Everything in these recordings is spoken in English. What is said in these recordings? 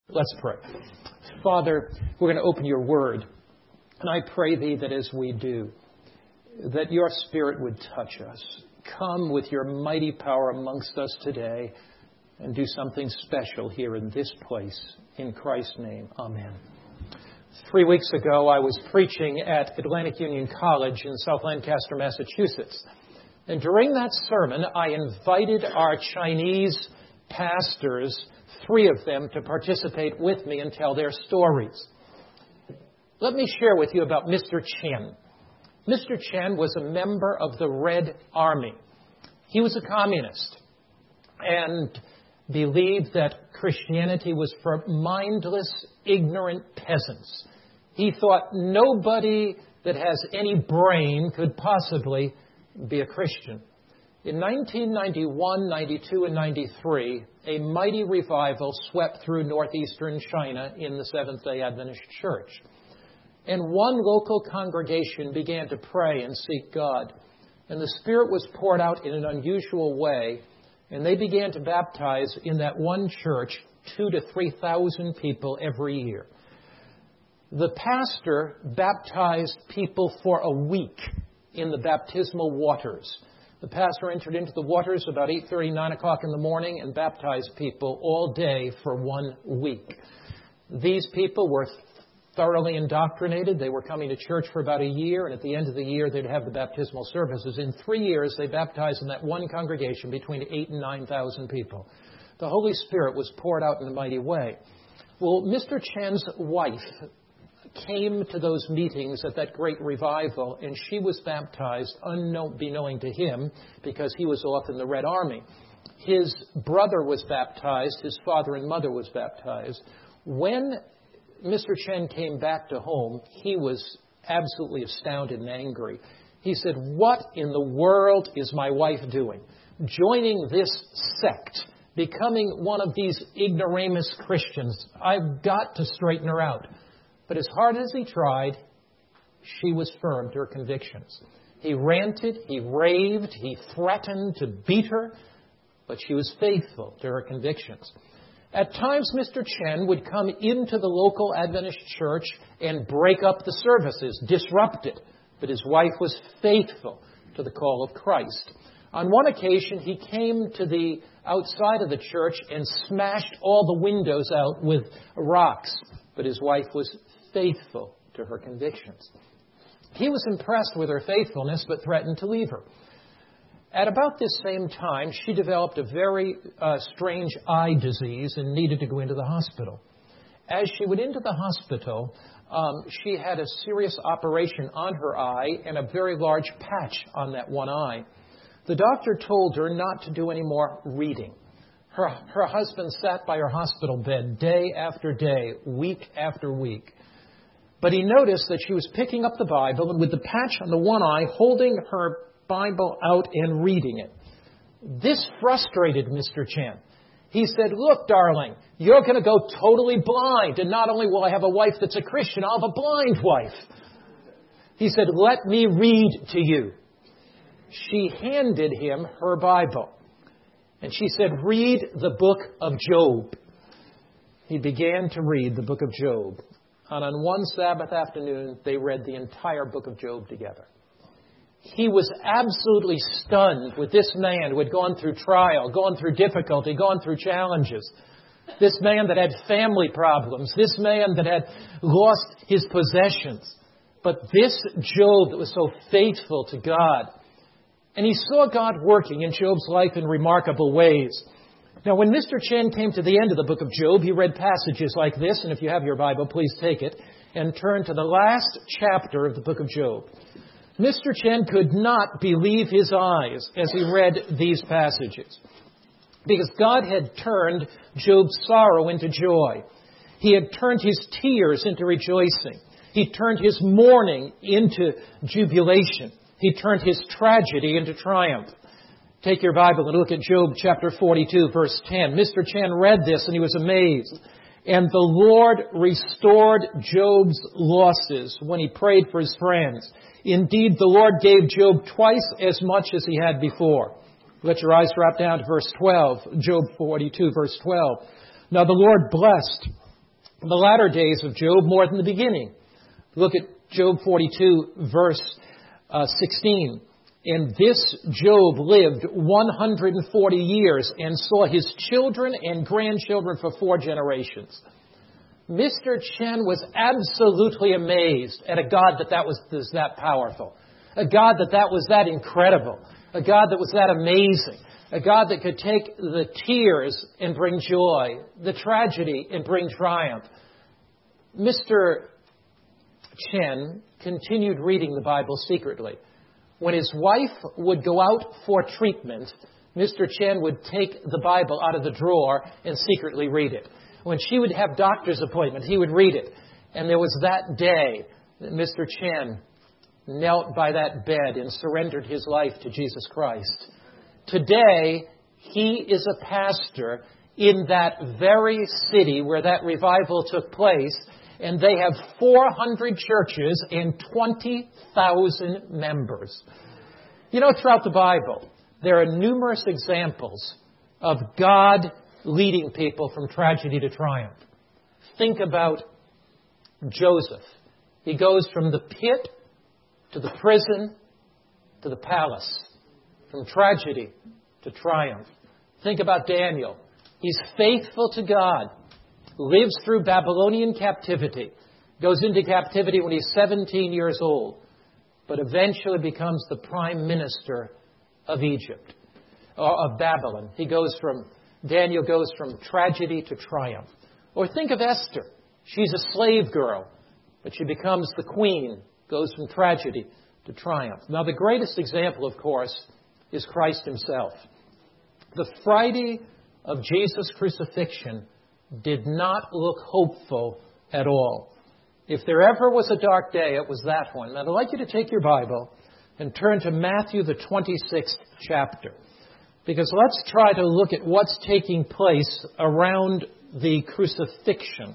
Let's pray. Father, we're going to open your word. And I pray thee that as we do, that your Spirit would touch us. Come with your mighty power amongst us today and do something special here in this place. In Christ's name, amen. 3 weeks ago, I was preaching at Atlantic Union College in South Lancaster, Massachusetts. And during that sermon, I invited our Chinese pastors, 3 of them, to participate with me and tell their stories. Let me share with you about Mr. Chen. Mr. Chen was a member of the Red Army. He was a communist and believed that Christianity was for mindless, ignorant peasants. He thought nobody that has any brain could possibly be a Christian. In 1991, 92, and 93, a mighty revival swept through northeastern China in the Seventh-day Adventist Church. And one local congregation began to pray and seek God. And the Spirit was poured out in an unusual way. And they began to baptize in that one church 2,000 to 3,000 people every year. The pastor baptized people for a week in the baptismal waters. The pastor entered into the waters about 8:30, 9 o'clock in the morning and baptized people all day for 1 week. These people were thoroughly indoctrinated. They were coming to church for about a year, and at the end of the year, they'd have the baptismal services. In 3 years, they baptized in that one congregation between 8,000 and 9,000 people. The Holy Spirit was poured out in a mighty way. Well, Mr. Chen's wife came to those meetings at that great revival, and she was baptized unbeknown to him because he was off in the Red Army. His brother was baptized. His father and mother was baptized. When Mr. Chen came back to home, he was absolutely astounded and angry. He said, "What in the world is my wife doing? Joining this sect, becoming one of these ignoramus Christians. I've got to straighten her out." But as hard as he tried, she was firm to her convictions. He ranted, he raved, he threatened to beat her, but she was faithful to her convictions. At times, Mr. Chen would come into the local Adventist church and break up the services, disrupt it. But his wife was faithful to the call of Christ. On one occasion, he came to the outside of the church and smashed all the windows out with rocks. But his wife was faithful to her convictions. He was impressed with her faithfulness, but threatened to leave her. At about this same time, she developed a very strange eye disease and needed to go into the hospital. As she went into the hospital, she had a serious operation on her eye and a very large patch on that one eye. The doctor told her not to do any more reading. Her husband sat by her hospital bed day after day, week after week. But he noticed that she was picking up the Bible and with the patch on the one eye, holding her Bible out and reading it. This frustrated Mr. Chen. He said, "Look, darling, you're going to go totally blind. And not only will I have a wife that's a Christian, I'll have a blind wife." He said, "Let me read to you." She handed him her Bible. And she said, "Read the book of Job." He began to read the book of Job. And on one Sabbath afternoon, they read the entire book of Job together. He was absolutely stunned with this man who had gone through trial, gone through difficulty, gone through challenges. This man that had family problems. This man that had lost his possessions. But this Job that was so faithful to God. And he saw God working in Job's life in remarkable ways. Now, when Mr. Chen came to the end of the book of Job, he read passages like this. And if you have your Bible, please take it and turn to the last chapter of the book of Job. Mr. Chen could not believe his eyes as he read these passages. Because God had turned Job's sorrow into joy. He had turned his tears into rejoicing. He turned his mourning into jubilation. He turned his tragedy into triumph. Take your Bible and look at Job chapter 42, verse 10. Mr. Chen read this and he was amazed. "And the Lord restored Job's losses when he prayed for his friends. Indeed, the Lord gave Job twice as much as he had before." Let your eyes drop down to verse 12, Job 42, verse 12. "Now the Lord blessed the latter days of Job more than the beginning. Look at Job 42, verse 16. And this Job lived 140 years and saw his children and grandchildren for 4 generations. Mr. Chen was absolutely amazed at a God that was that powerful, a God that was that incredible, a God that was that amazing, a God that could take the tears and bring joy, the tragedy and bring triumph. Mr. Chen continued reading the Bible secretly. When his wife would go out for treatment, Mr. Chen would take the Bible out of the drawer and secretly read it. When she would have doctor's appointment, he would read it. And there was that day that Mr. Chen knelt by that bed and surrendered his life to Jesus Christ. Today, he is a pastor in that very city where that revival took place, and they have 400 churches and 20,000 members. You know, throughout the Bible, there are numerous examples of God leading people from tragedy to triumph. Think about Joseph. He goes from the pit to the prison to the palace, from tragedy to triumph. Think about Daniel. He's faithful to God, lives through Babylonian captivity, goes into captivity when he's 17 years old, but eventually becomes the prime minister of Egypt, or of Babylon. Daniel goes from tragedy to triumph. Or think of Esther. She's a slave girl, but she becomes the queen, goes from tragedy to triumph. Now, the greatest example, of course, is Christ himself. The Friday of Jesus' crucifixion did not look hopeful at all. If there ever was a dark day, it was that one. Now, I'd like you to take your Bible and turn to Matthew, the 26th chapter. Because let's try to look at what's taking place around the crucifixion.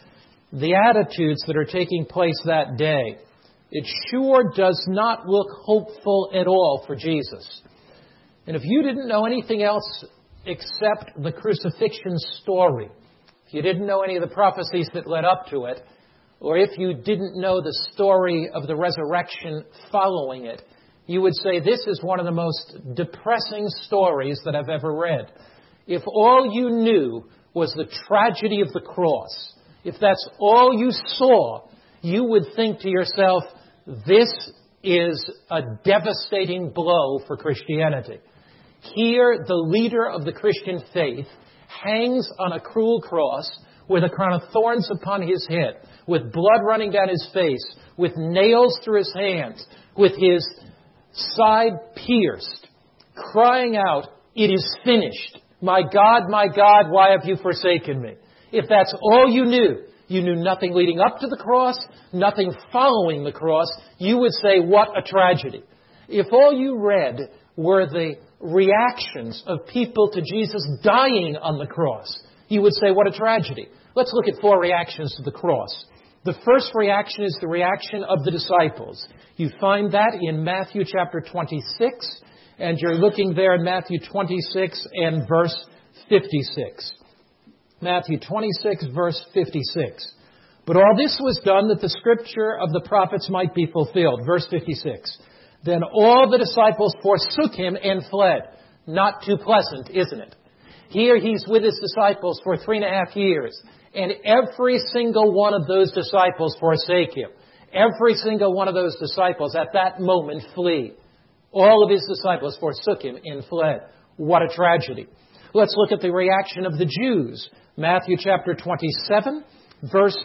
The attitudes that are taking place that day. It sure does not look hopeful at all for Jesus. And if you didn't know anything else except the crucifixion story, if you didn't know any of the prophecies that led up to it, or if you didn't know the story of the resurrection following it, you would say this is one of the most depressing stories that I've ever read. If all you knew was the tragedy of the cross, if that's all you saw, you would think to yourself, this is a devastating blow for Christianity. Here, the leader of the Christian faith hangs on a cruel cross with a crown of thorns upon his head, with blood running down his face, with nails through his hands, with his side pierced, crying out, "It is finished. My God, why have you forsaken me?" If that's all you knew nothing leading up to the cross, nothing following the cross, you would say, what a tragedy. If all you read were the reactions of people to Jesus dying on the cross, you would say, what a tragedy. Let's look at 4 reactions to the cross. The first reaction is the reaction of the disciples. You find that in Matthew chapter 26, and you're looking there in Matthew 26 and verse 56. Matthew 26, verse 56. But all this was done that the scripture of the prophets might be fulfilled. Verse 56. Then all the disciples forsook him and fled. Not too pleasant, isn't it? Here he's with his disciples for 3.5 years, and every single one of those disciples forsake him. Every single one of those disciples at that moment flee. All of his disciples forsook him and fled. What a tragedy. Let's look at the reaction of the Jews. Matthew chapter 27, verse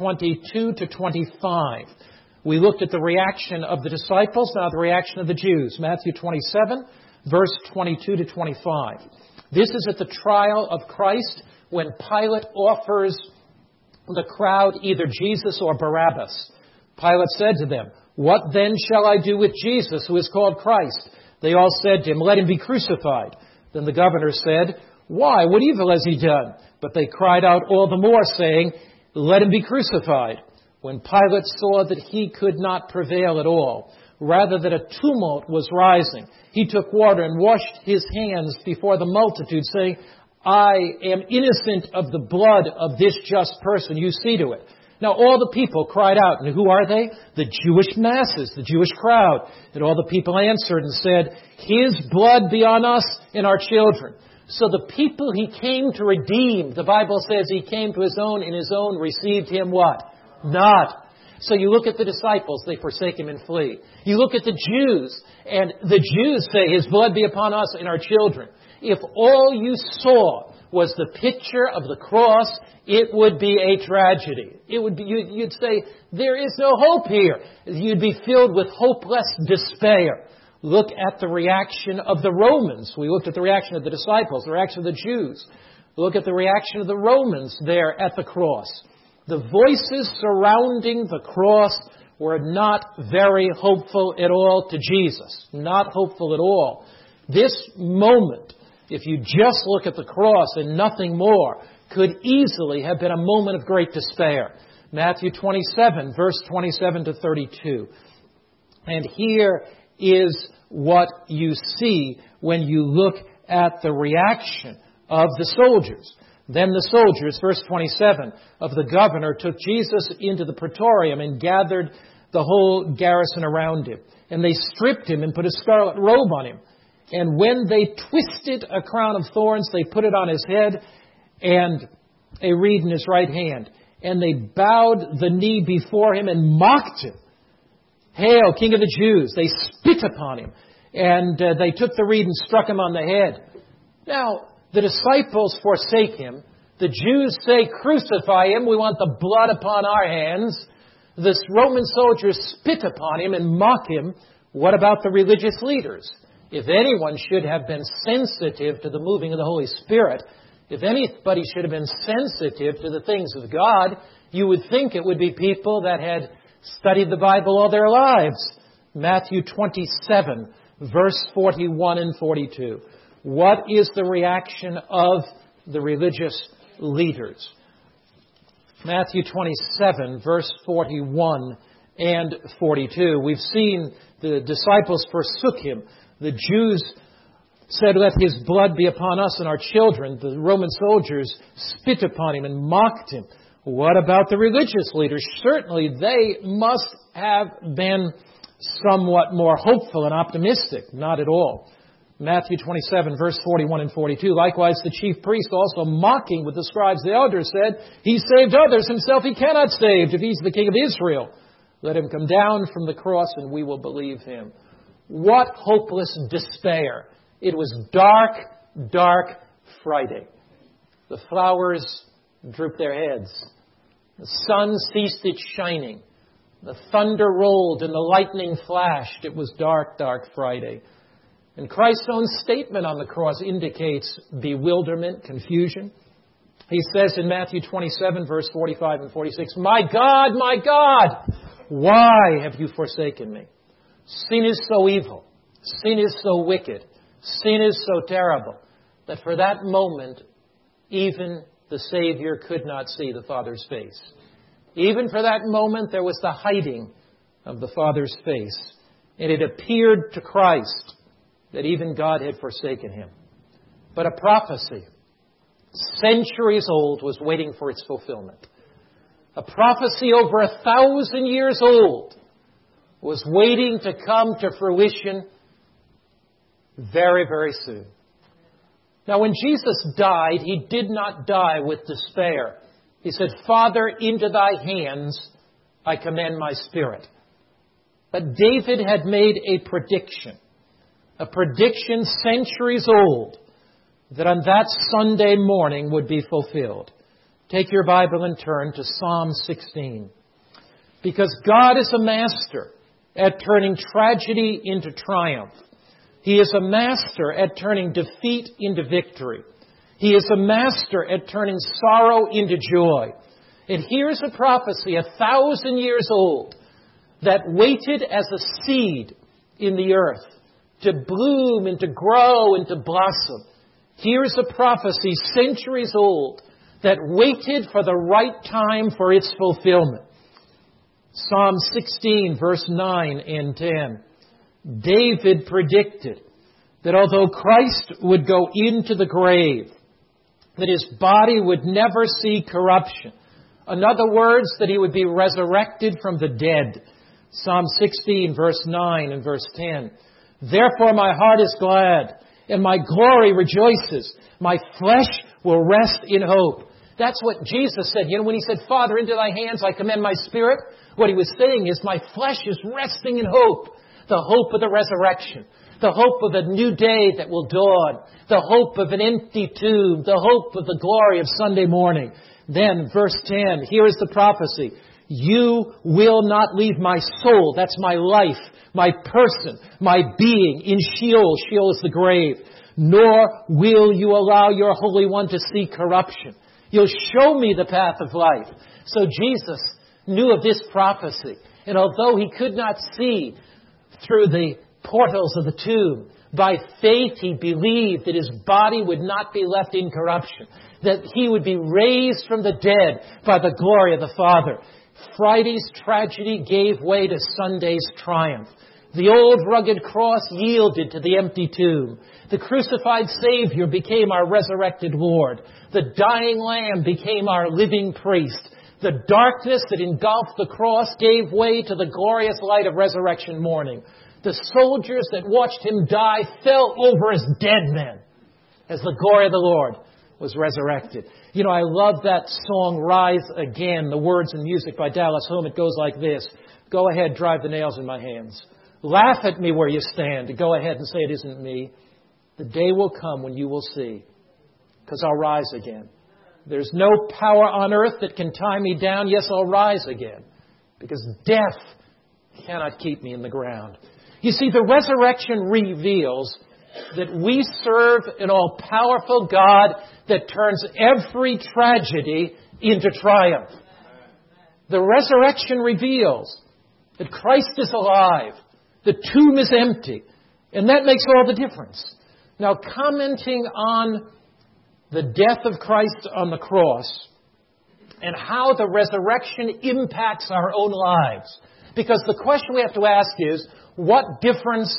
22 to 25. We looked at the reaction of the disciples, now the reaction of the Jews. Matthew 27, verse 22 to 25. This is at the trial of Christ when Pilate offers the crowd either Jesus or Barabbas. Pilate said to them, "What then shall I do with Jesus, who is called Christ?" They all said to him, "Let him be crucified." Then the governor said, "Why? What evil has he done?" But they cried out all the more, saying, "Let him be crucified." When Pilate saw that he could not prevail at all, rather that a tumult was rising, he took water and washed his hands before the multitude, saying, I am innocent of the blood of this just person. You see to it. Now all the people cried out. And who are they? The Jewish masses, the Jewish crowd. And all the people answered and said, His blood be on us and our children. So the people He came to redeem, the Bible says He came to His own, and His own received Him what? Not. So you look at the disciples, they forsake Him and flee. You look at the Jews, and the Jews say, His blood be upon us and our children. If all you saw was the picture of the cross, it would be a tragedy. It would be, you'd say, there is no hope here. You'd be filled with hopeless despair. Look at the reaction of the Romans. We looked at the reaction of the disciples, the reaction of the Jews. Look at the reaction of the Romans there at the cross. The voices surrounding the cross were not very hopeful at all to Jesus. Not hopeful at all. This moment, if you just look at the cross and nothing more, could easily have been a moment of great despair. Matthew 27, verse 27 to 32. And here is what you see when you look at the reaction of the soldiers. Then the soldiers, verse 27, of the governor took Jesus into the praetorium and gathered the whole garrison around Him. And they stripped Him and put a scarlet robe on Him. And when they twisted a crown of thorns, they put it on His head and a reed in His right hand. And they bowed the knee before Him and mocked Him. Hail, King of the Jews! They spit upon Him. And they took the reed and struck Him on the head. Now, the disciples forsake Him. The Jews say, crucify Him. We want the blood upon our hands. The Roman soldiers spit upon Him and mock Him. What about the religious leaders? If anyone should have been sensitive to the moving of the Holy Spirit, if anybody should have been sensitive to the things of God, you would think it would be people that had studied the Bible all their lives. Matthew 27, verse 41 and 42. What is the reaction of the religious leaders? Matthew 27, verse 41 and 42. We've seen the disciples forsook Him. The Jews said, let His blood be upon us and our children. The Roman soldiers spit upon Him and mocked Him. What about the religious leaders? Certainly they must have been somewhat more hopeful and optimistic. Not at all. Matthew 27, verse 41 and 42. Likewise, the chief priest also mocking with the scribes, the elders said, He saved others, Himself He cannot save. If He's the King of Israel, let Him come down from the cross and we will believe Him. What hopeless despair. It was dark, dark Friday. The flowers drooped their heads. The sun ceased its shining. The thunder rolled and the lightning flashed. It was dark, dark Friday. And Christ's own statement on the cross indicates bewilderment, confusion. He says in Matthew 27, verse 45 and 46, my God, why have you forsaken me? Sin is so evil. Sin is so wicked. Sin is so terrible that for that moment, even the Savior could not see the Father's face. Even for that moment, there was the hiding of the Father's face. And it appeared to Christ that even God had forsaken Him. But a prophecy, centuries old, was waiting for its fulfillment. A prophecy over 1,000 years old was waiting to come to fruition very, very soon. Now, when Jesus died, He did not die with despair. He said, Father, into Thy hands I commend my spirit. But David had made a prediction centuries old, that on that Sunday morning would be fulfilled. Take your Bible and turn to Psalm 16. Because God is a master at turning tragedy into triumph. He is a master at turning defeat into victory. He is a master at turning sorrow into joy. And here's a prophecy 1,000 years old that waited as a seed in the earth to bloom and to grow and to blossom. Here's a prophecy centuries old that waited for the right time for its fulfillment. Psalm 16, verse 9 and 10. David predicted that although Christ would go into the grave, that his body would never see corruption. In other words, that he would be resurrected from the dead. Psalm 16, verse 9 and verse 10. Therefore my heart is glad, and my glory rejoices. My flesh will rest in hope. That's what Jesus said. When he said, Father, into thy hands I commend my spirit, what he was saying is, my flesh is resting in hope. The hope of the resurrection. The hope of a new day that will dawn. The hope of an empty tomb. The hope of the glory of Sunday morning. Then, verse 10, here is the prophecy. You will not leave my soul, that's my life, my person, my being, in Sheol. Sheol is the grave. Nor will you allow your Holy One to see corruption. You'll show me the path of life. So Jesus knew of this prophecy. And although he could not see through the portals of the tomb, by faith he believed that his body would not be left in corruption, that he would be raised from the dead by the glory of the Father. Friday's tragedy gave way to Sunday's triumph. The old rugged cross yielded to the empty tomb. The crucified Savior became our resurrected Lord. The dying Lamb became our living priest. The darkness that engulfed the cross gave way to the glorious light of resurrection morning. The soldiers that watched him die fell over as dead men as the glory of the Lord was resurrected. I love that song, Rise Again, the words and music by Dallas Home. It goes like this. Go ahead, drive the nails in my hands. Laugh at me where you stand. Go ahead and say it isn't me. The day will come when you will see, because I'll rise again. There's no power on earth that can tie me down. Yes, I'll rise again, because death cannot keep me in the ground. You see, the resurrection reveals that we serve an all-powerful God that turns every tragedy into triumph. The resurrection reveals that Christ is alive. The tomb is empty. And that makes all the difference. Now, commenting on the death of Christ on the cross and how the resurrection impacts our own lives. Because the question we have to ask is, what difference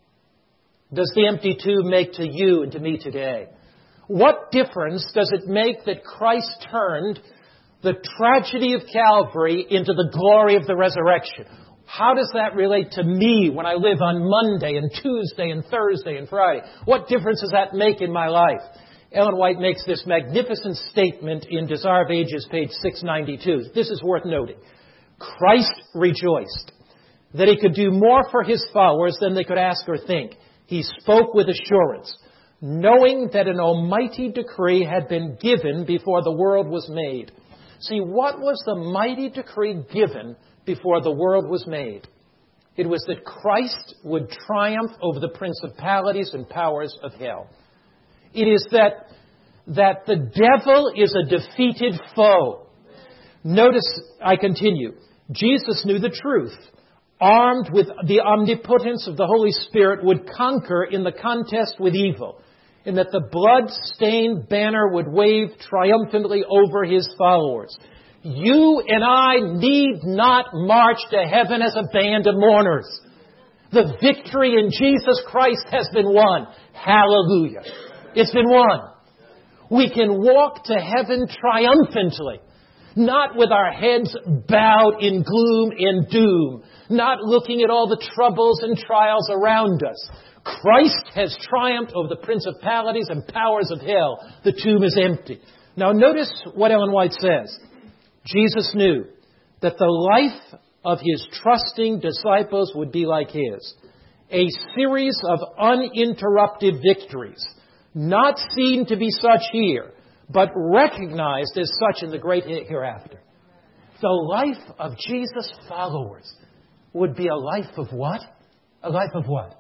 does the empty tomb make to you and to me today? What difference does it make that Christ turned the tragedy of Calvary into the glory of the resurrection? How does that relate to me when I live on Monday and Tuesday and Thursday and Friday? What difference does that make in my life? Ellen White makes this magnificent statement in Desire of Ages, page 692. This is worth noting. Christ rejoiced that he could do more for his followers than they could ask or think. He spoke with assurance, knowing that an almighty decree had been given before the world was made. See, what was the mighty decree given before the world was made? It was that Christ would triumph over the principalities and powers of hell. It is that the devil is a defeated foe. Notice, I continue. Jesus knew the truth. Armed with the omnipotence of the Holy Spirit, would conquer in the contest with evil, and that the blood-stained banner would wave triumphantly over his followers. You and I need not march to heaven as a band of mourners. The victory in Jesus Christ has been won. Hallelujah. It's been won. We can walk to heaven triumphantly, not with our heads bowed in gloom and doom, not looking at all the troubles and trials around us. Christ has triumphed over the principalities and powers of hell. The tomb is empty. Now notice what Ellen White says. Jesus knew that the life of his trusting disciples would be like his. A series of uninterrupted victories, not seen to be such here, but recognized as such in the great hereafter. The life of Jesus' followers would be a life of what? A life of what?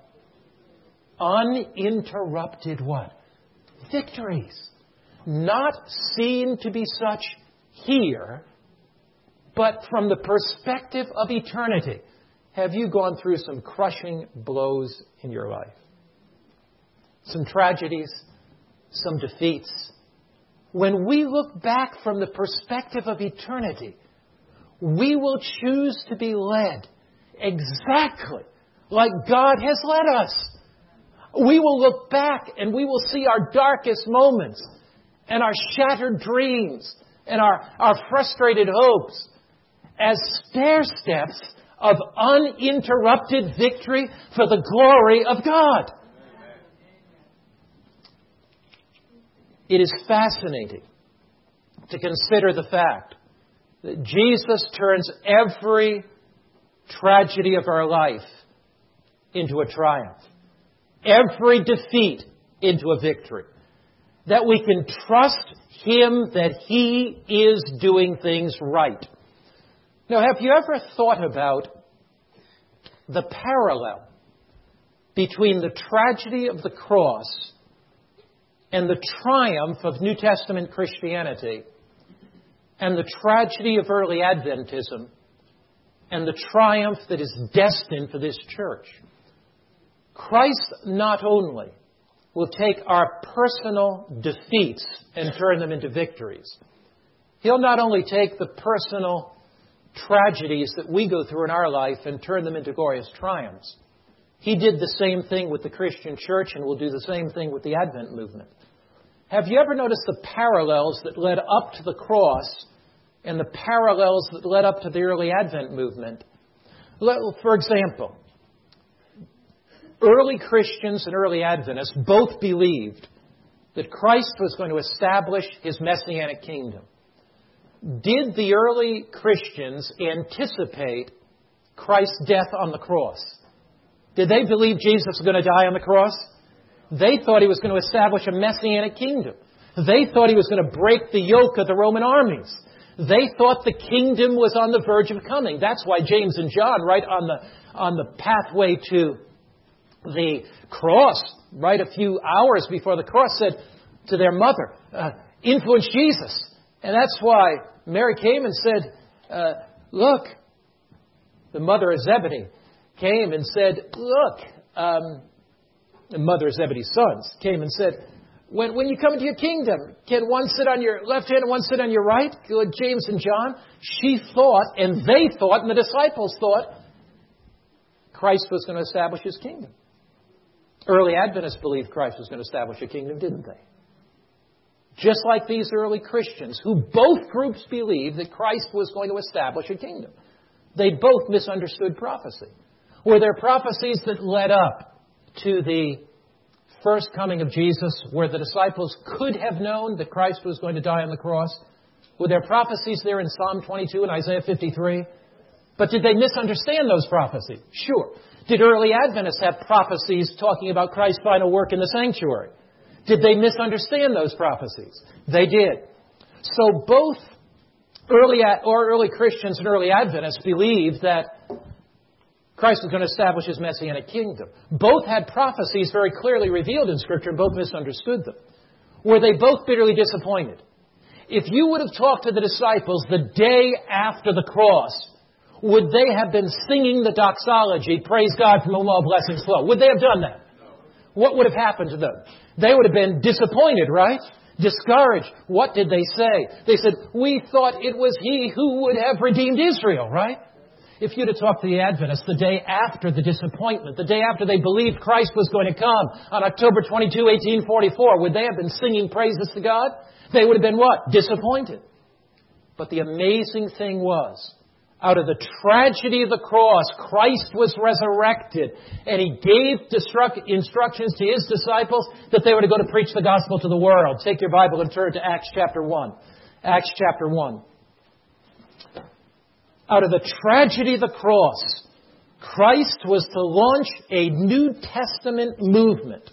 Uninterrupted what? Victories. Not seen to be such here, but from the perspective of eternity. Have you gone through some crushing blows in your life? Some tragedies, some defeats. When we look back from the perspective of eternity, we will choose to be led exactly like God has led us. We will look back and we will see our darkest moments and our shattered dreams and our frustrated hopes as stair steps of uninterrupted victory for the glory of God. It is fascinating to consider the fact that Jesus turns every tragedy of our life into a triumph, every defeat into a victory, that we can trust Him that He is doing things right. Now, have you ever thought about the parallel between the tragedy of the cross and the triumph of New Testament Christianity and the tragedy of early Adventism and the triumph that is destined for this church? Christ not only will take our personal defeats and turn them into victories. He'll not only take the personal tragedies that we go through in our life and turn them into glorious triumphs. He did the same thing with the Christian church and will do the same thing with the Advent movement. Have you ever noticed the parallels that led up to the cross and the parallels that led up to the early Advent movement? For example, early Christians and early Adventists both believed that Christ was going to establish His Messianic kingdom. Did the early Christians anticipate Christ's death on the cross? Did they believe Jesus was going to die on the cross? They thought He was going to establish a Messianic kingdom. They thought He was going to break the yoke of the Roman armies. They thought the kingdom was on the verge of coming. That's why James and John, right on the pathway to the cross, right a few hours before the cross, said to their mother, influence Jesus. And that's why Mary came and said, look, the mother of Zebedee came and said, look, the mother of Zebedee's sons came and said, when you come into your kingdom, can one sit on your left hand and one sit on your right? James and John, she thought, and they thought, and the disciples thought, Christ was going to establish His kingdom. Early Adventists believed Christ was going to establish a kingdom, didn't they? Just like these early Christians, who both groups believed that Christ was going to establish a kingdom. They both misunderstood prophecy. Were there prophecies that led up to the first coming of Jesus where the disciples could have known that Christ was going to die on the cross? Were there prophecies there in Psalm 22 and Isaiah 53? But did they misunderstand those prophecies? Sure. Did early Adventists have prophecies talking about Christ's final work in the sanctuary? Did they misunderstand those prophecies? They did. So both early Christians and early Adventists believed that Christ was going to establish His Messianic kingdom. Both had prophecies very clearly revealed in Scripture, and both misunderstood them. Were they both bitterly disappointed? If you would have talked to the disciples the day after the cross, would they have been singing the doxology, praise God from whom all blessings flow? Would they have done that? What would have happened to them? They would have been disappointed, right? Discouraged. What did they say? They said, we thought it was He who would have redeemed Israel, right? If you'd have talked to the Adventists the day after the disappointment, the day after they believed Christ was going to come on October 22, 1844, would they have been singing praises to God? They would have been what? Disappointed. But the amazing thing was, out of the tragedy of the cross, Christ was resurrected, and He gave instructions to His disciples that they were to go to preach the gospel to the world. Take your Bible and turn to Acts chapter 1. Acts chapter 1. Out of the tragedy of the cross, Christ was to launch a New Testament movement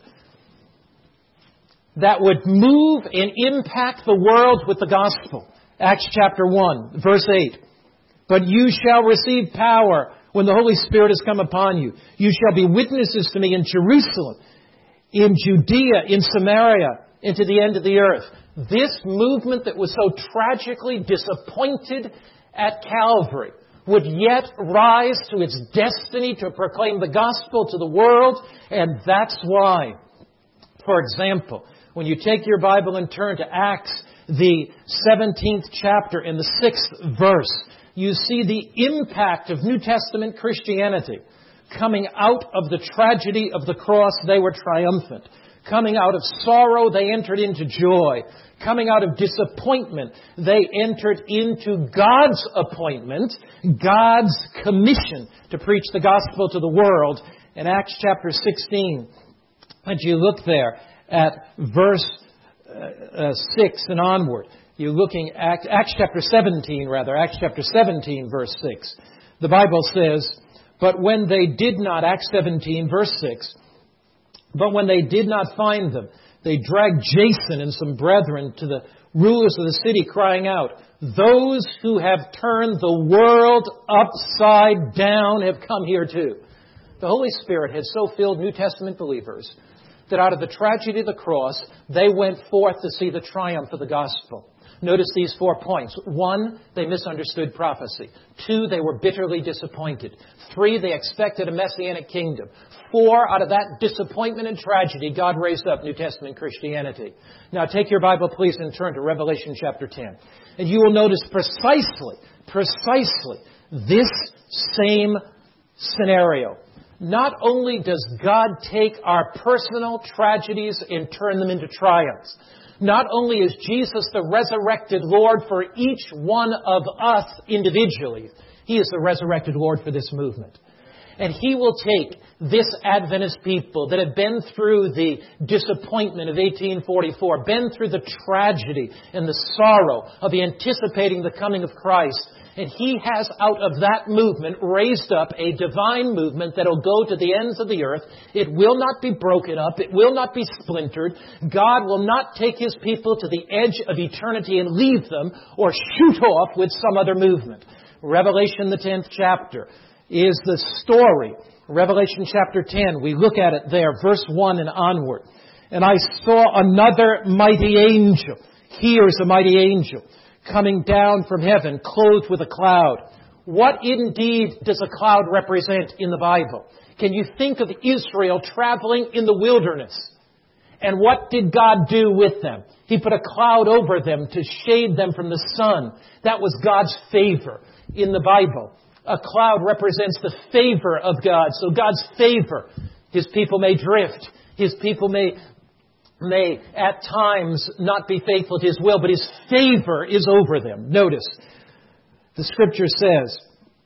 that would move and impact the world with the gospel. Acts chapter 1, verse 8. But you shall receive power when the Holy Spirit has come upon you. You shall be witnesses to me in Jerusalem, in Judea, in Samaria, and to the end of the earth. This movement that was so tragically disappointed at Calvary would yet rise to its destiny to proclaim the gospel to the world. And that's why, for example, when you take your Bible and turn to Acts, the 17th chapter in the 6th verse, you see the impact of New Testament Christianity. Coming out of the tragedy of the cross, they were triumphant. Coming out of sorrow, they entered into joy. Coming out of disappointment, they entered into God's appointment, God's commission to preach the gospel to the world. In Acts chapter 16, and you look there at verse 6 and onward. You're looking at Acts chapter 17, verse 6. The Bible says, but when they did not, Acts 17, verse 6, but when they did not find them, they dragged Jason and some brethren to the rulers of the city, crying out, those who have turned the world upside down have come here too. The Holy Spirit had so filled New Testament believers that out of the tragedy of the cross, they went forth to see the triumph of the gospel. Notice these 4 points. 1, they misunderstood prophecy. 2, they were bitterly disappointed. 3, they expected a messianic kingdom. 4, out of that disappointment and tragedy, God raised up New Testament Christianity. Now take your Bible, please, and turn to Revelation chapter 10. And you will notice precisely this same scenario. Not only does God take our personal tragedies and turn them into triumphs, not only is Jesus the resurrected Lord for each one of us individually, He is the resurrected Lord for this movement. And He will take this Adventist people that have been through the disappointment of 1844, been through the tragedy and the sorrow of anticipating the coming of Christ, and He has out of that movement raised up a divine movement that will go to the ends of the earth. It will not be broken up. It will not be splintered. God will not take His people to the edge of eternity and leave them or shoot off with some other movement. Revelation, the 10th chapter, is the story. Revelation chapter 10, we look at it there, verse 1 and onward. And I saw another mighty angel. Here's a mighty angel coming down from heaven, clothed with a cloud. What indeed does a cloud represent in the Bible? Can you think of Israel traveling in the wilderness? And what did God do with them? He put a cloud over them to shade them from the sun. That was God's favor in the Bible. A cloud represents the favor of God. So God's favor, His people may drift. His people may at times not be faithful to His will, but His favor is over them. Notice, the Scripture says,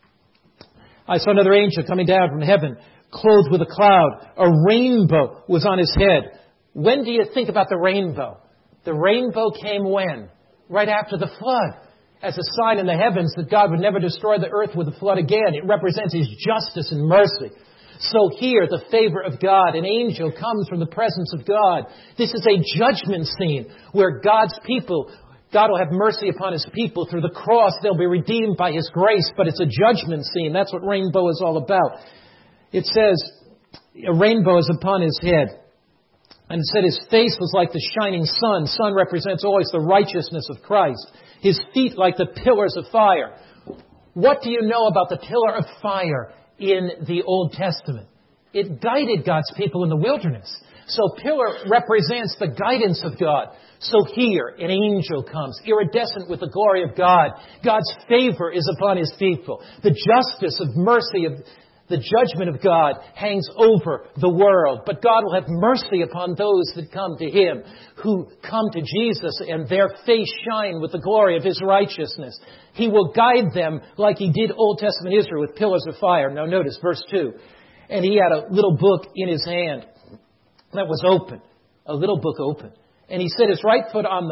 I saw another angel coming down from heaven, clothed with a cloud. A rainbow was on his head. When do you think about the rainbow? The rainbow came when? Right after the flood. As a sign in the heavens that God would never destroy the earth with a flood again. It represents His justice and mercy. So here, the favor of God, an angel comes from the presence of God. This is a judgment scene where God's people, God will have mercy upon His people. Through the cross, they'll be redeemed by His grace, but it's a judgment scene. That's what rainbow is all about. It says, a rainbow is upon His head. And it said His face was like the shining sun. Sun represents always the righteousness of Christ. His feet like the pillars of fire. What do you know about the pillar of fire in the Old Testament? It guided God's people in the wilderness. So pillar represents the guidance of God. So here, an angel comes, iridescent with the glory of God. God's favor is upon His people. The justice of mercy of the judgment of God hangs over the world. But God will have mercy upon those that come to Him, who come to Jesus and their face shine with the glory of His righteousness. He will guide them like He did Old Testament Israel with pillars of fire. Now notice verse 2. And He had a little book in His hand that was open. A little book open. And He set His right foot on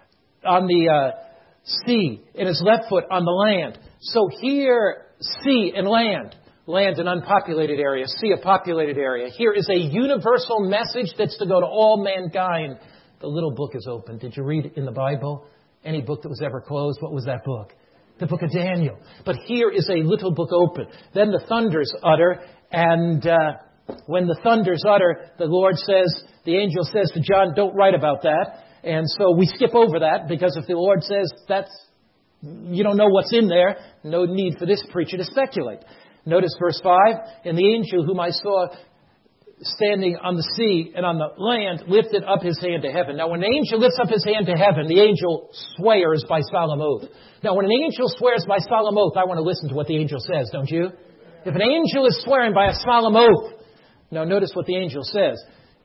the sea and His left foot on the land. So here, sea and land. Land, an unpopulated area. Sea, a populated area. Here is a universal message that's to go to all mankind. The little book is open. Did you read in the Bible any book that was ever closed? What was that book? The book of Daniel. But here is a little book open. Then the thunders utter, and when the thunders utter, the Lord says, the angel says to John, don't write about that. And so we skip over that, because if the Lord says you don't know what's in there, no need for this preacher to speculate. Notice verse 5, and the angel whom I saw standing on the sea and on the land lifted up his hand to heaven. Now when an angel lifts up his hand to heaven, the angel swears by solemn oath. Now when an angel swears by solemn oath, I want to listen to what the angel says, don't you? If an angel is swearing by a solemn oath, now notice what the angel says.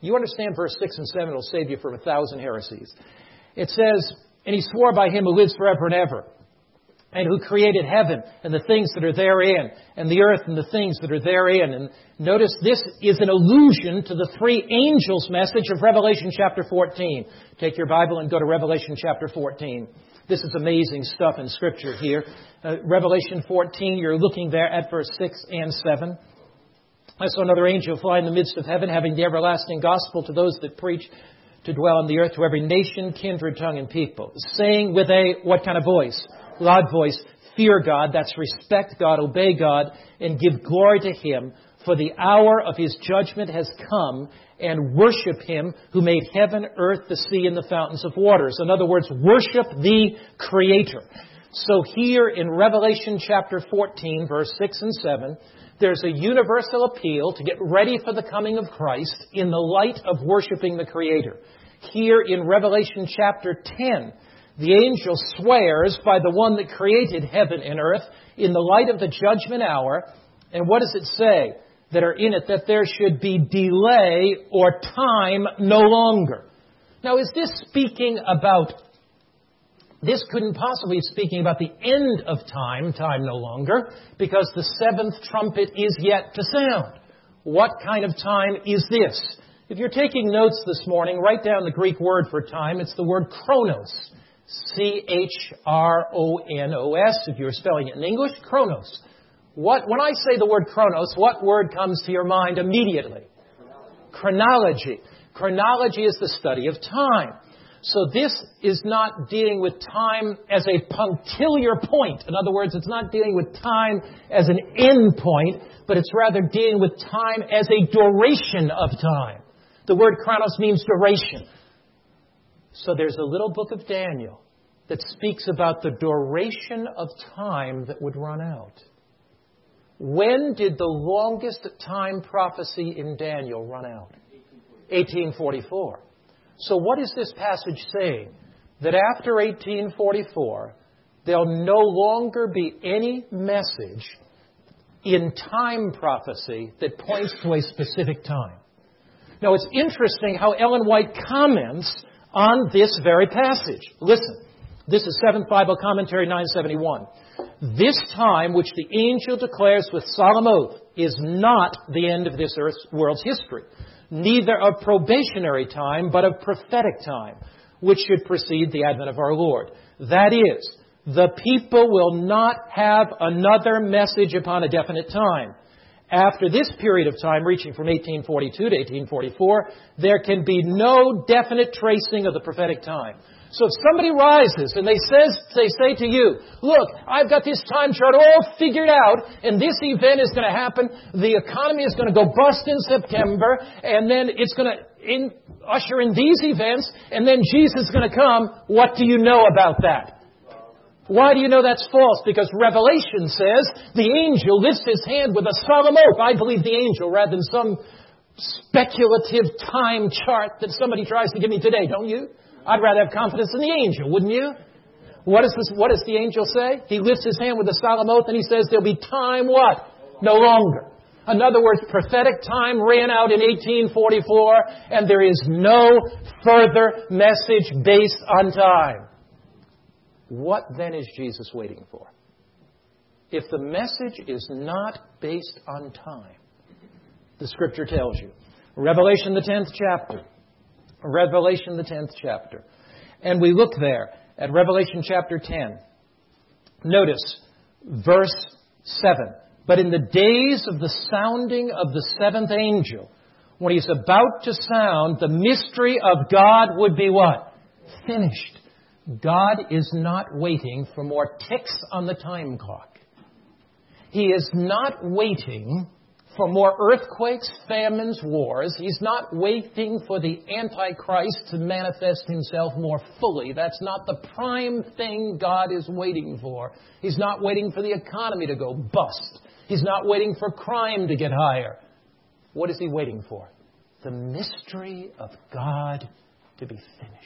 You understand verse 6 and 7 will save you from 1,000 heresies. It says, and he swore by him who lives forever and ever, and who created heaven and the things that are therein, and the earth and the things that are therein. And notice this is an allusion to the three angels' message of Revelation chapter 14. Take your Bible and go to Revelation chapter 14. This is amazing stuff in Scripture here. Revelation 14, you're looking there at verse 6 and 7. I saw another angel fly in the midst of heaven, having the everlasting gospel to those that preach, to dwell on the earth, to every nation, kindred, tongue, and people, saying with a, what kind of voice? Loud voice, fear God, that's respect God, obey God, and give glory to Him, for the hour of His judgment has come, and worship Him who made heaven, earth, the sea, and the fountains of waters. In other words, worship the Creator. So here in Revelation chapter 14, verse 6 and 7, there's a universal appeal to get ready for the coming of Christ in the light of worshiping the Creator. Here in Revelation chapter 10, the angel swears by the one that created heaven and earth in the light of the judgment hour. And what does it say that are in it? That there should be delay or time no longer. Now, is this speaking about, this couldn't possibly be speaking about the end of time no longer, because the seventh trumpet is yet to sound. What kind of time is this? If you're taking notes this morning, write down the Greek word for time. It's the word chronos. C-H-R-O-N-O-S. If you're spelling it in English, chronos. When I say the word chronos, what word comes to your mind immediately? Chronology. Chronology is the study of time. So this is not dealing with time as a punctiliar point. In other words, it's not dealing with time as an end point, but it's rather dealing with time as a duration of time. The word chronos means duration. So there's a little book of Daniel that speaks about the duration of time that would run out. When did the longest time prophecy in Daniel run out? 1844. So what is this passage saying? That after 1844, there'll no longer be any message in time prophecy that points to a specific time. Now, it's interesting how Ellen White comments on this very passage. Listen, this is 7th Bible Commentary 971. This time which the angel declares with solemn oath is not the end of this world's history, neither of probationary time, but of prophetic time, which should precede the advent of our Lord. That is, the people will not have another message upon a definite time. After this period of time, reaching from 1842 to 1844, there can be no definite tracing of the prophetic time. So if somebody rises and they say to you, look, I've got this time chart all figured out, and this event is going to happen, the economy is going to go bust in September, and then it's going to usher in these events, and then Jesus is going to come, what do you know about that? Why do you know that's false? Because Revelation says the angel lifts his hand with a solemn oath. I believe the angel rather than some speculative time chart that somebody tries to give me today, don't you? I'd rather have confidence in the angel, wouldn't you? What does the angel say? He lifts his hand with a solemn oath and he says there'll be time what? No longer. In other words, prophetic time ran out in 1844 and there is no further message based on time. What then is Jesus waiting for? If the message is not based on time, the Scripture tells you. Revelation the 10th chapter. Revelation the 10th chapter. And we look there at Revelation chapter 10. Notice verse 7. But in the days of the sounding of the seventh angel, when he's about to sound, the mystery of God would be what? Finished. God is not waiting for more ticks on the time clock. He is not waiting for more earthquakes, famines, wars. He's not waiting for the Antichrist to manifest himself more fully. That's not the prime thing God is waiting for. He's not waiting for the economy to go bust. He's not waiting for crime to get higher. What is he waiting for? The mystery of God to be finished.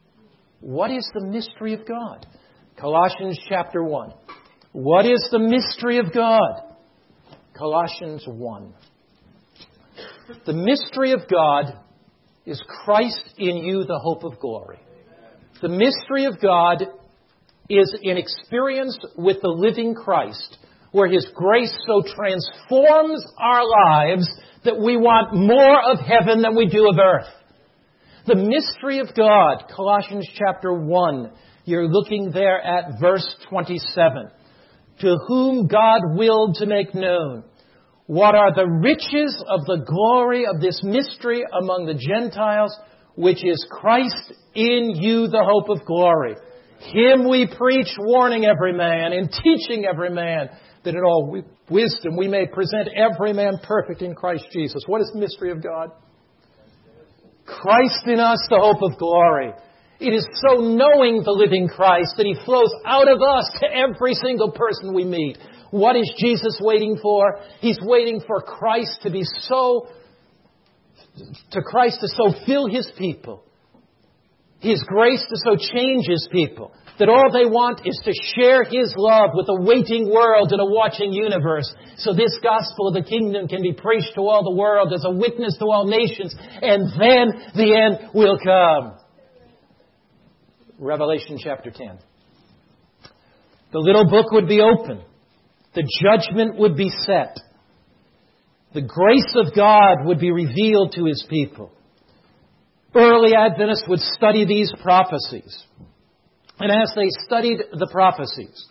What is the mystery of God? Colossians chapter 1. What is the mystery of God? Colossians 1. The mystery of God is Christ in you, the hope of glory. The mystery of God is an experience with the living Christ, where His grace so transforms our lives that we want more of heaven than we do of earth. The mystery of God, Colossians chapter 1, you're looking there at verse 27. To whom God willed to make known what are the riches of the glory of this mystery among the Gentiles, which is Christ in you, the hope of glory. Him we preach, warning every man and teaching every man, that in all wisdom we may present every man perfect in Christ Jesus. What is the mystery of God? Christ in us, the hope of glory. It is so knowing the living Christ that He flows out of us to every single person we meet. What is Jesus waiting for? He's waiting for Christ to so fill His people. His grace to so change His people that all they want is to share His love with a waiting world and a watching universe. So this gospel of the kingdom can be preached to all the world as a witness to all nations, and then the end will come. Revelation chapter 10. The little book would be open. The judgment would be set. The grace of God would be revealed to His people. Early Adventists would study these prophecies. And as they studied the prophecies,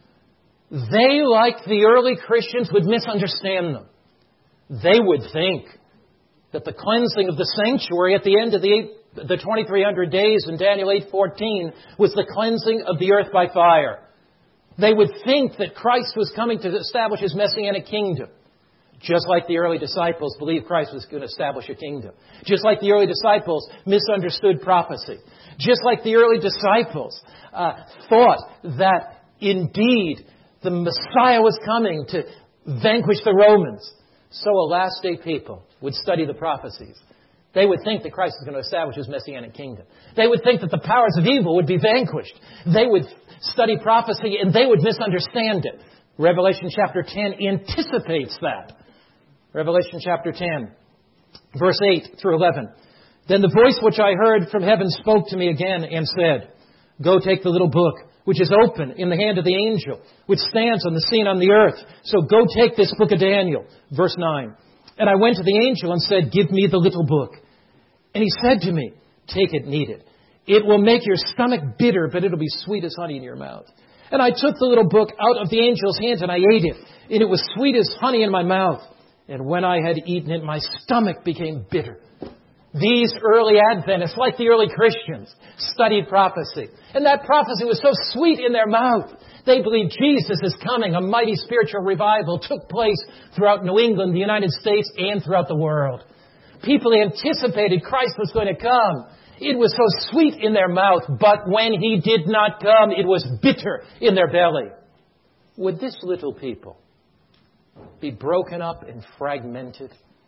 they, like the early Christians, would misunderstand them. They would think that the cleansing of the sanctuary at the end of the 2300 days in Daniel 8:14 was the cleansing of the earth by fire. They would think that Christ was coming to establish His Messianic kingdom. Just like the early disciples believed Christ was going to establish a kingdom. Just like the early disciples misunderstood prophecy. Just like the early disciples thought that indeed the Messiah was coming to vanquish the Romans. So a last day people would study the prophecies. They would think that Christ was going to establish His Messianic kingdom. They would think that the powers of evil would be vanquished. They would study prophecy and they would misunderstand it. Revelation chapter 10 anticipates that. Revelation chapter 10, verse 8 through 11. Then the voice which I heard from heaven spoke to me again and said, Go take the little book, which is open in the hand of the angel, which stands on the scene on the earth. So go take this book of Daniel. Verse 9. And I went to the angel and said, Give me the little book. And he said to me, Take it and eat it. It will make your stomach bitter, but it'll be sweet as honey in your mouth. And I took the little book out of the angel's hand and I ate it. And it was sweet as honey in my mouth. And when I had eaten it, my stomach became bitter. These early Adventists, like the early Christians, studied prophecy. And that prophecy was so sweet in their mouth. They believed Jesus is coming. A mighty spiritual revival took place throughout New England, the United States, and throughout the world. People anticipated Christ was going to come. It was so sweet in their mouth, but when He did not come, it was bitter in their belly. Would this little people be broken up and fragmented?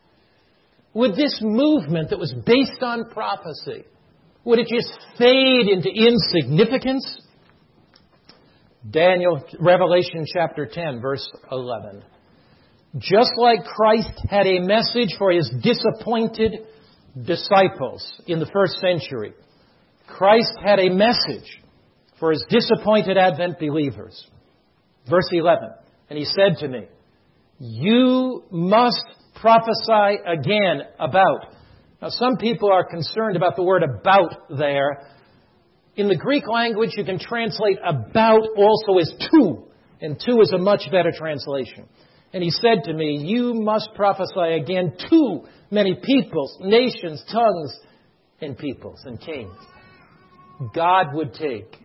Would this movement that was based on prophecy, would it just fade into insignificance? Revelation chapter 10, verse 11. Just like Christ had a message for His disappointed disciples in the first century, Christ had a message for His disappointed Advent believers. Verse 11, and He said to me, You must prophesy again about. Now, some people are concerned about the word about there. In the Greek language, you can translate about also as to, and to is a much better translation. And He said to me, You must prophesy again to many peoples, nations, tongues, and peoples and kings. God would take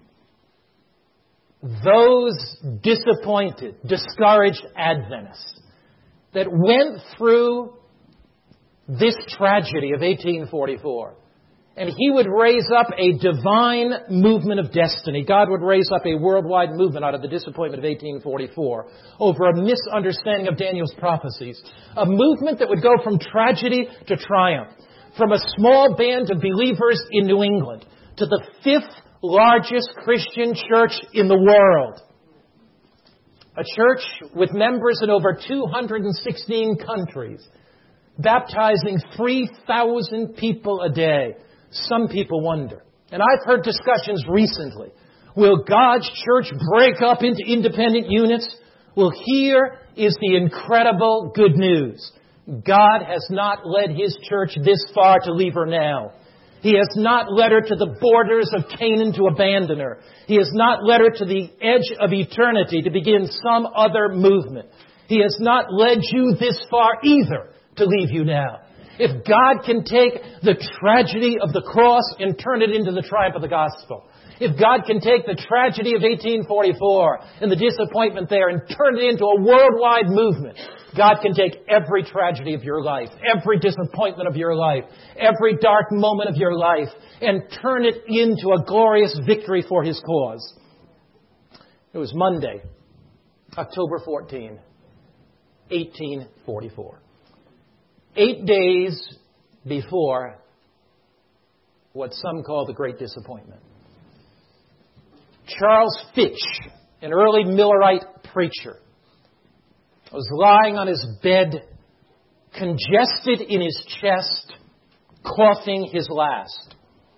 those disappointed, discouraged Adventists that went through this tragedy of 1844, and He would raise up a divine movement of destiny. God would raise up a worldwide movement out of the disappointment of 1844 over a misunderstanding of Daniel's prophecies. A movement that would go from tragedy to triumph, from a small band of believers in New England to the 5th largest Christian church in the world. A church with members in over 216 countries. baptizing 3,000 people a day. Some people wonder. And I've heard discussions recently. Will God's church break up into independent units? Well, here is the incredible good news. God has not led His church this far to leave her now. He has not led her to the borders of Canaan to abandon her. He has not led her to the edge of eternity to begin some other movement. He has not led you this far either to leave you now. If God can take the tragedy of the cross and turn it into the triumph of the gospel, if God can take the tragedy of 1844 and the disappointment there and turn it into a worldwide movement, God can take every tragedy of your life, every disappointment of your life, every dark moment of your life, and turn it into a glorious victory for His cause. It was Monday, October 14, 1844. 8 days before what some call the Great Disappointment. Charles Fitch, an early Millerite preacher, was lying on his bed, congested in his chest, coughing his last.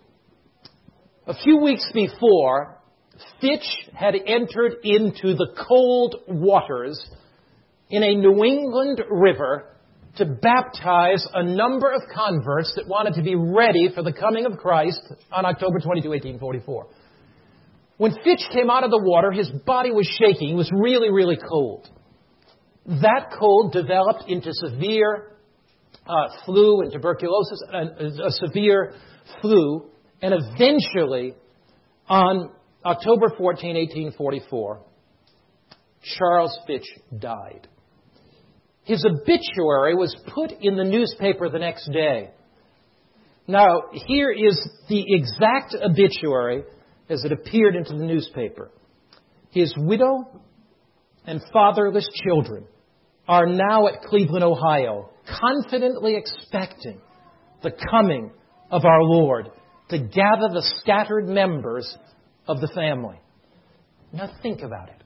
A few weeks before, Fitch had entered into the cold waters in a New England river to baptize a number of converts that wanted to be ready for the coming of Christ on October 22, 1844. When Fitch came out of the water, his body was shaking. He was really, really cold. That cold developed into severe flu and tuberculosis, a severe flu, and eventually, on October 14, 1844, Charles Fitch died. His obituary was put in the newspaper the next day. Now, here is the exact obituary as it appeared into the newspaper. His widow and fatherless children are now at Cleveland, Ohio, confidently expecting the coming of our Lord to gather the scattered members of the family. Now think about it.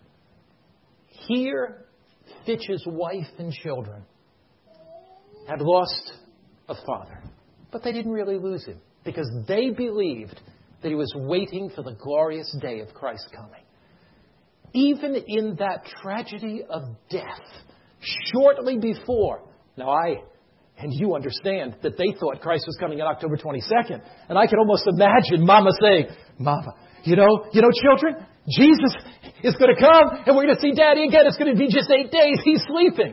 Here, Fitch's wife and children had lost a father, but they didn't really lose him because they believed that he was waiting for the glorious day of Christ's coming. Even in that tragedy of death, shortly before, now I and you understand that they thought Christ was coming on October 22nd. And I can almost imagine Mama saying, Mama, you know, children, Jesus is going to come and we're going to see Daddy again. It's going to be just 8 days. He's sleeping.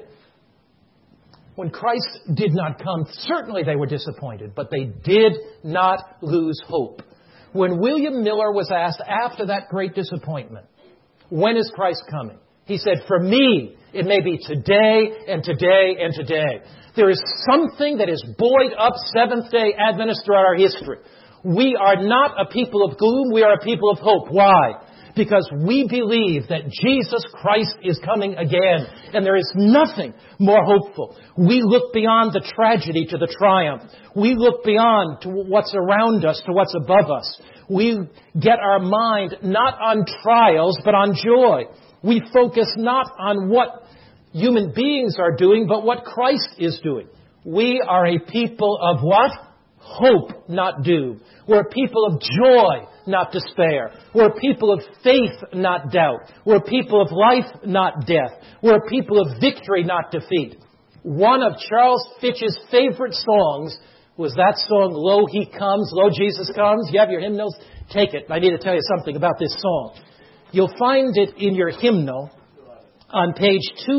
When Christ did not come, certainly they were disappointed, but they did not lose hope. When William Miller was asked after that great disappointment, when is Christ coming? He said, for me, it may be today and today and today. There is something that has buoyed up Seventh-day Adventists throughout our history. We are not a people of gloom. We are a people of hope. Why? Because we believe that Jesus Christ is coming again. And there is nothing more hopeful. We look beyond the tragedy to the triumph. We look beyond to what's around us, to what's above us. We get our mind not on trials, but on joy. We focus not on what human beings are doing, but what Christ is doing. We are a people of what? Hope, not doom. We're a people of joy, not despair. We're a people of faith, not doubt. We're a people of life, not death. We're a people of victory, not defeat. One of Charles Fitch's favorite songs was that song, Lo, He Comes, Lo, Jesus Comes. You have your hymnals? Take it. I need to tell you something about this song. You'll find it in your hymnal on page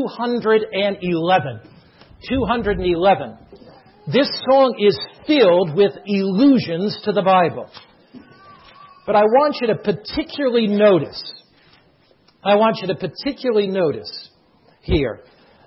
211. 211. This song is filled with allusions to the Bible. But I want you to particularly notice here.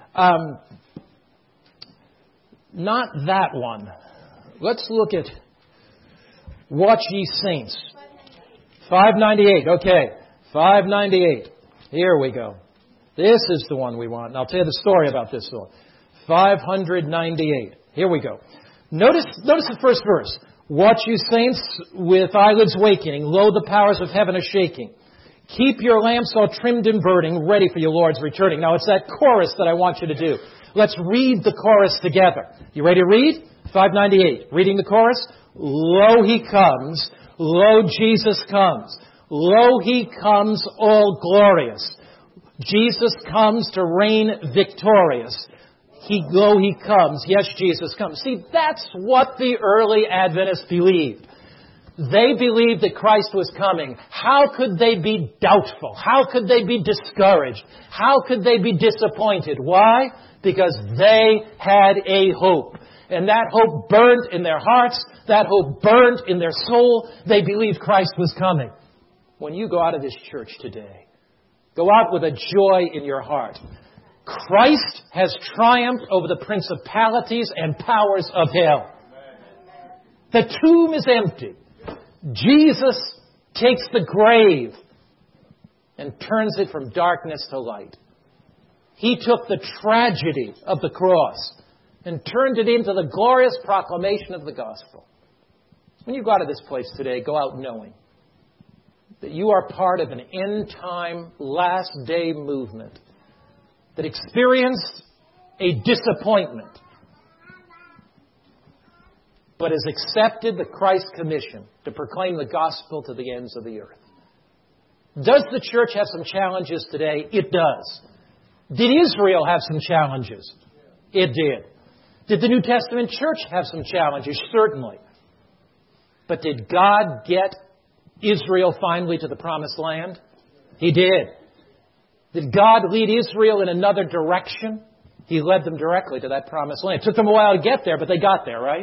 Not that one. Let's look at Watch Ye Saints. 598. Okay. 598. Here we go. This is the one we want. And I'll tell you the story about this song. 598. Here we go. Notice the first verse. Watch you saints with eyelids wakening. Lo, the powers of heaven are shaking. Keep your lamps all trimmed and burning, ready for your Lord's returning. Now, it's that chorus that I want you to do. Let's read the chorus together. You ready to read? 598. Reading the chorus. Lo, He comes. Lo, Jesus comes. Lo, He comes all glorious. Jesus comes to reign victorious. Lo, He comes. Yes, Jesus comes. See, that's what the early Adventists believed. They believed that Christ was coming. How could they be doubtful? How could they be discouraged? How could they be disappointed? Why? Because they had a hope. And that hope burned in their hearts. That hope burned in their soul. They believed Christ was coming. When you go out of this church today, go out with a joy in your heart. Christ has triumphed over the principalities and powers of hell. The tomb is empty. Jesus takes the grave and turns it from darkness to light. He took the tragedy of the cross and turned it into the glorious proclamation of the gospel. When you go out of this place today, go out knowing that you are part of an end-time, last-day movement that experienced a disappointment, but has accepted the Christ commission to proclaim the gospel to the ends of the earth. Does the church have some challenges today? It does. Did Israel have some challenges? It did. Did the New Testament church have some challenges? Certainly. But did God get Israel finally to the promised land? He did. Did God lead Israel in another direction? He led them directly to that promised land. It took them a while to get there, but they got there, right?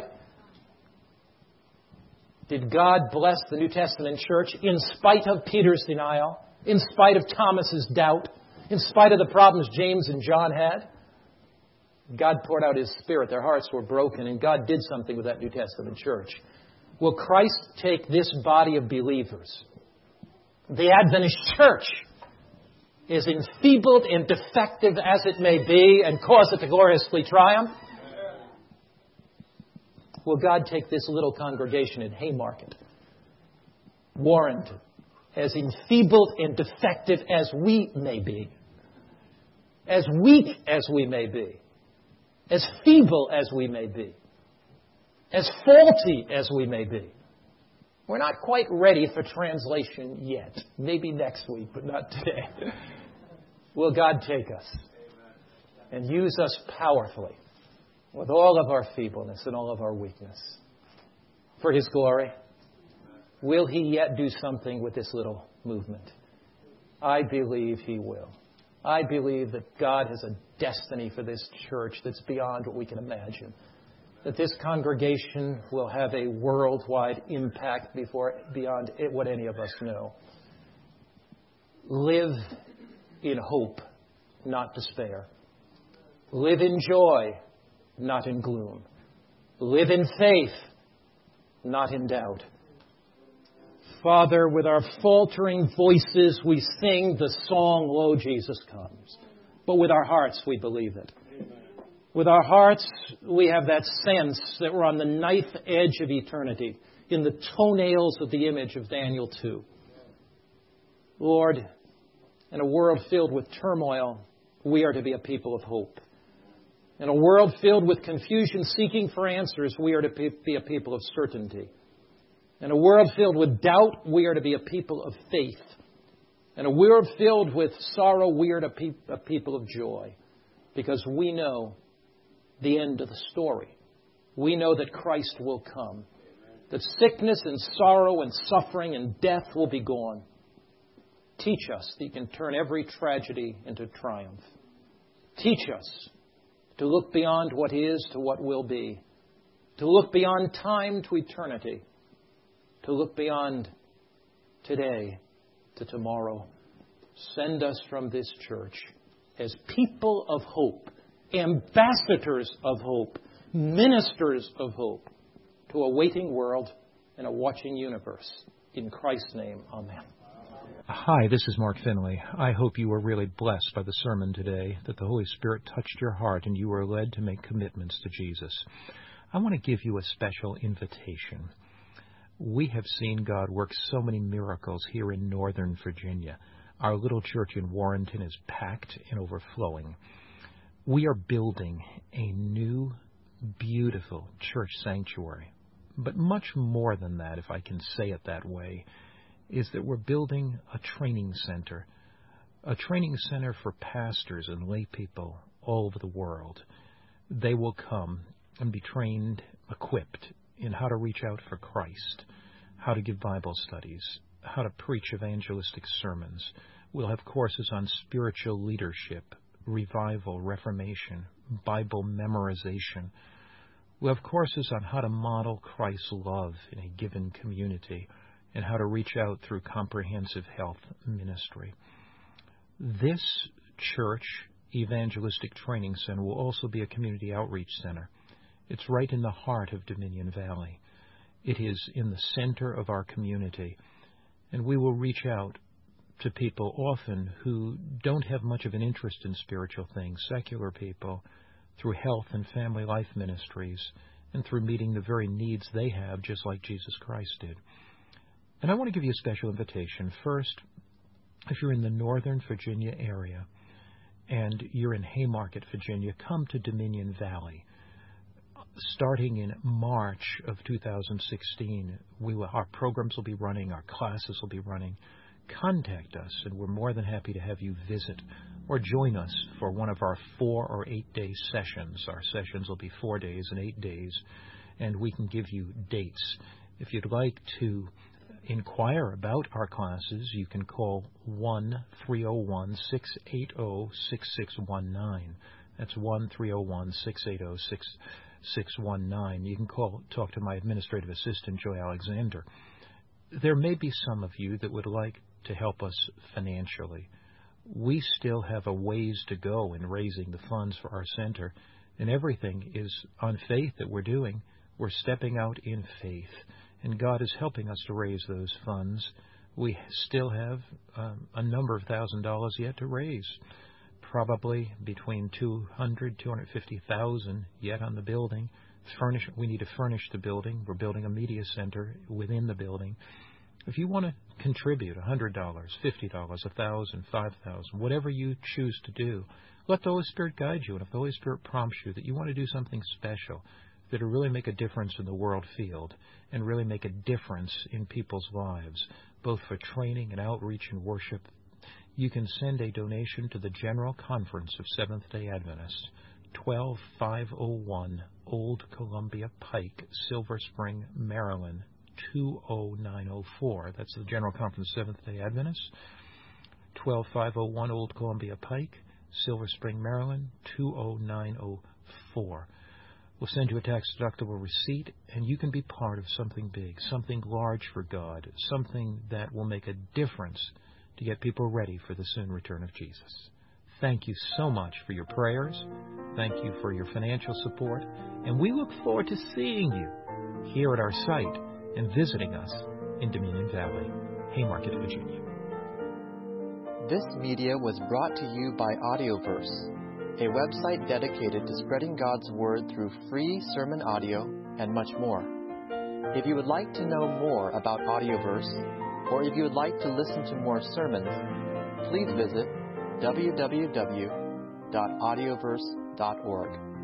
Did God bless the New Testament church in spite of Peter's denial, in spite of Thomas's doubt, in spite of the problems James and John had? God poured out His Spirit. Their hearts were broken, and God did something with that New Testament church. Will Christ take this body of believers, the Adventist church, as enfeebled and defective as it may be, and cause it to gloriously triumph? Will God take this little congregation in Haymarket, Warrenton, as enfeebled and defective as we may be, as weak as we may be, as feeble as we may be, as faulty as we may be? We're not quite ready for translation yet. Maybe next week, but not today. Will God take us and use us powerfully with all of our feebleness and all of our weakness for His glory? Will He yet do something with this little movement? I believe He will. I believe that God has a destiny for this church that's beyond what we can imagine. That this congregation will have a worldwide impact beyond what any of us know. Live in hope, not despair. Live in joy, not in gloom. Live in faith, not in doubt. Father, with our faltering voices, we sing the song, Lo, Jesus comes. But with our hearts, we believe it. With our hearts, we have that sense that we're on the knife edge of eternity, in the toenails of the image of Daniel 2. Lord, in a world filled with turmoil, we are to be a people of hope. In a world filled with confusion seeking for answers, we are to be a people of certainty. In a world filled with doubt, we are to be a people of faith. In a world filled with sorrow, we are to be a people of joy. Because we know the end of the story. We know that Christ will come. That sickness and sorrow and suffering and death will be gone. Teach us that you can turn every tragedy into triumph. Teach us to look beyond what is to what will be. To look beyond time to eternity. To look beyond today to tomorrow. Send us from this church as people of hope, ambassadors of hope, ministers of hope to a waiting world and a watching universe. In Christ's name, amen. Hi, this is Mark Finley. I hope you were really blessed by the sermon today, that the Holy Spirit touched your heart and you were led to make commitments to Jesus. I want to give you a special invitation. We have seen God work so many miracles here in Northern Virginia. Our little church in Warrenton is packed and overflowing. We are building a new, beautiful church sanctuary. But much more than that, if I can say it that way, is that we're building a training center for pastors and lay people all over the world. They will come and be trained, equipped in how to reach out for Christ, how to give Bible studies, how to preach evangelistic sermons. We'll have courses on spiritual leadership, revival, reformation, Bible memorization. We'll have courses on how to model Christ's love in a given community and how to reach out through comprehensive health ministry. This church evangelistic training center will also be a community outreach center. It's right in the heart of Dominion Valley. It is in the center of our community, and we will reach out to people often who don't have much of an interest in spiritual things, secular people, through health and family life ministries, and through meeting the very needs they have, just like Jesus Christ did. And I want to give you a special invitation. First, if you're in the Northern Virginia area and you're in Haymarket, Virginia, come to Dominion Valley. Starting in March of 2016, our programs will be running, our classes will be running. Contact us, and we're more than happy to have you visit or join us for one of our 4 or 8 day sessions. Our sessions will be 4 days and 8 days, and we can give you dates. If you'd like to inquire about our classes, you can call 1-301-680-6619. That's 1-301-680-6619. You can talk to my administrative assistant, Joy Alexander. There may be some of you that would like to help us financially. We still have a ways to go in raising the funds for our center, and everything is on faith that we're doing. We're stepping out in faith, and God is helping us to raise those funds. We still have a number of $1,000s yet to raise, probably between $250,000 yet on the building. We need to furnish the building. We're building a media center within the building. If you want to contribute $100, $50, $1,000, $5,000, whatever you choose to do, let the Holy Spirit guide you. And if the Holy Spirit prompts you that you want to do something special, that will really make a difference in the world field and really make a difference in people's lives, both for training and outreach and worship, you can send a donation to the General Conference of Seventh-day Adventists, 12501 Old Columbia Pike, Silver Spring, Maryland, 20904. That's the General Conference of Seventh-day Adventists, 12501 Old Columbia Pike, Silver Spring, Maryland, 20904. We'll send you a tax-deductible receipt, and you can be part of something big, something large for God, something that will make a difference to get people ready for the soon return of Jesus. Thank you so much for your prayers. Thank you for your financial support. And we look forward to seeing you here at our site and visiting us in Dominion Valley, Haymarket, Virginia. This media was brought to you by Audioverse, a website dedicated to spreading God's Word through free sermon audio and much more. If you would like to know more about Audioverse, or if you would like to listen to more sermons, please visit www.audioverse.org.